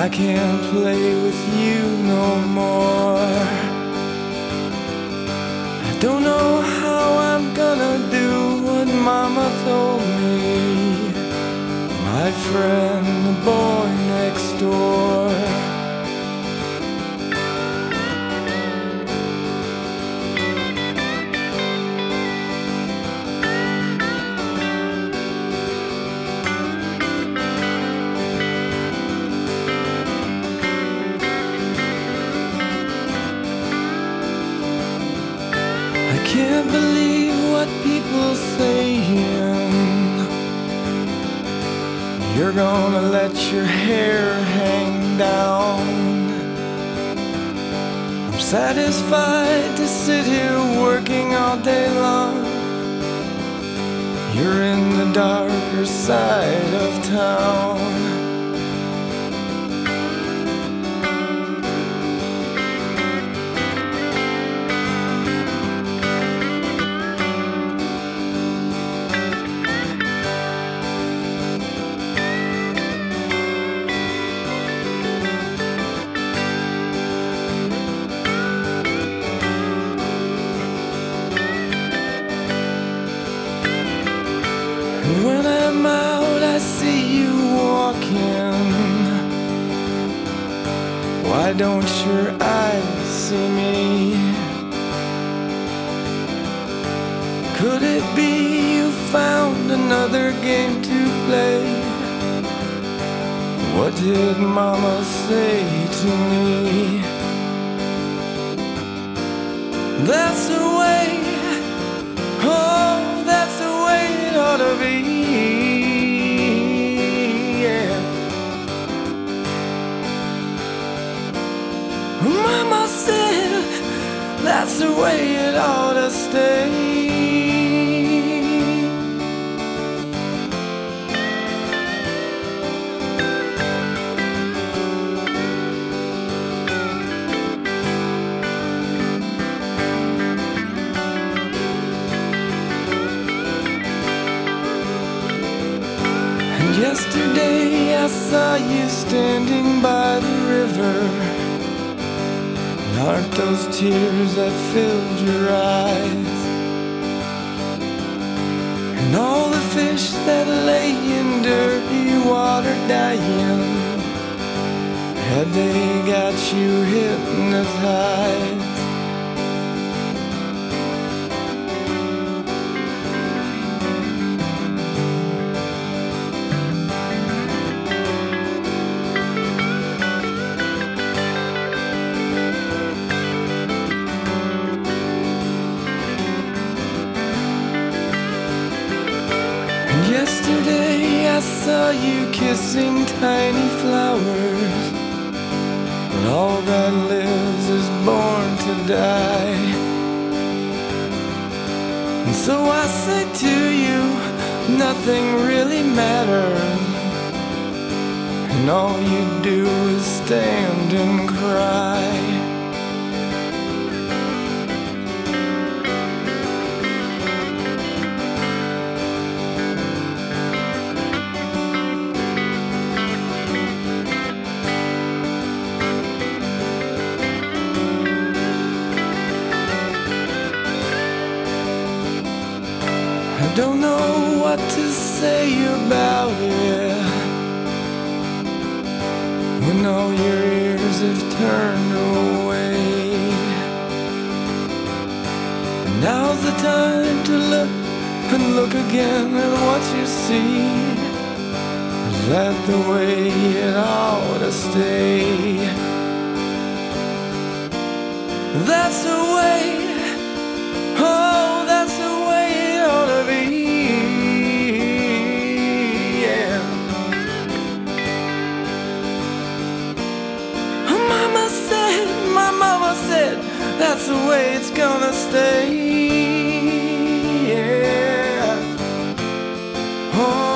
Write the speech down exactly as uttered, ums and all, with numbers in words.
I can't play with you no more. I don't know how I'm gonna do what Mama told me. My friend, the boy next door. I can't believe what people saying. You're gonna let your hair hang down. I'm satisfied to sit here working all day long. You're in the darker side of town. When I'm out, I see you walking. Why don't your eyes see me? Could it be you found another game to play? What did Mama say to me? That's the way, oh, that's the way it ought to be, yeah. Mama said that's the way it ought to stay. Yesterday I saw you standing by the river. And aren't those tears that filled your eyes? And all the fish that lay in dirty water dying, had they got you hypnotized? Yesterday I saw you kissing tiny flowers, but all that lives is born to die. And so I say to you, nothing really matters, and all you do is stand and cry. I don't know what to say about it when all your ears have turned away. Now's the time to look and look again, and what you see, is that the way it ought to stay? That's the way, oh, that's the way it ought to be, yeah. Mama said, my mama said, that's the way it's gonna stay, yeah. Oh.